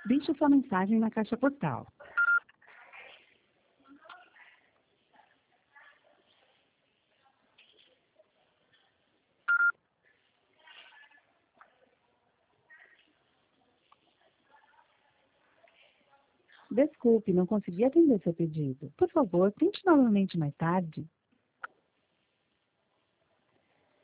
Deixe sua mensagem na caixa postal. Desculpe, não consegui atender seu pedido. Por favor, tente novamente mais tarde.